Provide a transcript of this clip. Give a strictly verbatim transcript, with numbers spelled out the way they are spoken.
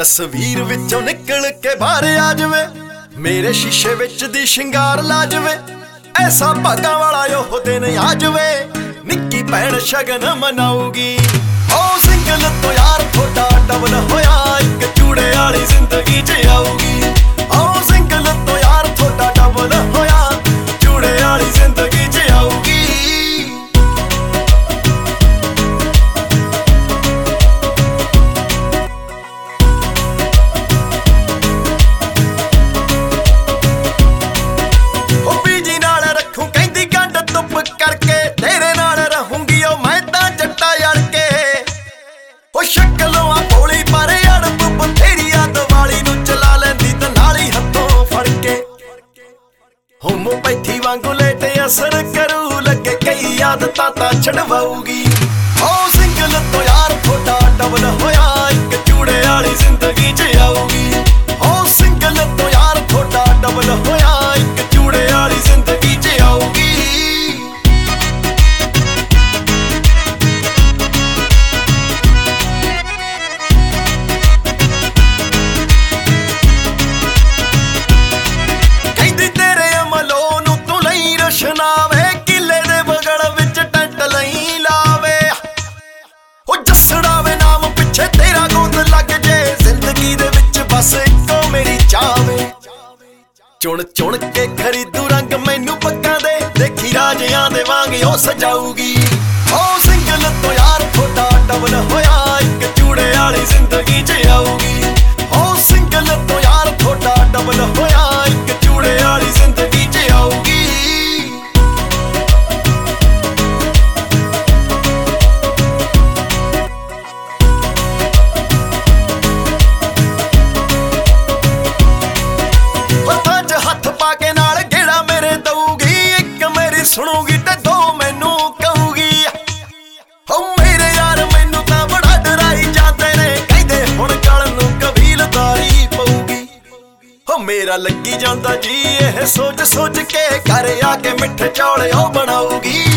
तस्वीर विचों निकल के बाहर आ जावे, मेरे शीशे विच दी शिंगार ला जावे, ऐसा भागां वाला ओह दिन आ जावे, निक्की भैन शगन मनाऊगी। ओ सिंगल तो यार थोड़ा डबल होया, एक चूड़े वाली जिंदगी च आऊगी। ओ सिंगल तो यार थोड़ा डबल होया, चूड़े वाली जिंदगी च आऊगी। करके तेरे नाल रहूंगी ओ मैं तां जट्टा यार के। ओ शक्लों आ भोली पर अड़ब बथेरी आ दिवाली नूं चला लैंदी ते नाली हत्थों फड़ के। होमोपैथी वांगू लेटे असर करू, लगे कई आदतां तां छडवाऊगी। ओ सिंगल तो यार थोड़ा डबल होया, एक चूड़े वाली जिंदगी च आऊगी। ओ सिंगल तो यार थोड़ा डबल होया, एक चूड़े वाली जिंदगी च आऊगी। नावे किले दे बगल विच टेंट लई लावे, ओ जसड़ा वे नाम पिछे तेरा गोद लग जे, जिंदगी दे विच बस इको मेरी चावे। चुन चुन के खरीदू रंग मैनू पक्का दे, देखी राजियां दे वांग ओ सजाऊगी। ओ सिंगल तो यार थोड़ा डबल होया, एक चूड़े वाली जिंदगी च आऊगी। ओ सिंगल तो यार थोड़ा डबल होया, एक चूड़े वाली जिंदगी च आऊगी। सुनूगी ते दो मैनू कहूगी। ओ मेरे यार मैनू तां बड़ा डराई जाते ने, कहंदे हुण गल नूं कबीलदारी पऊगी। ओ मेरा लगी जांदा जी एह सोच सोच के, घर आके मिठे चौले ओ बनाऊगी।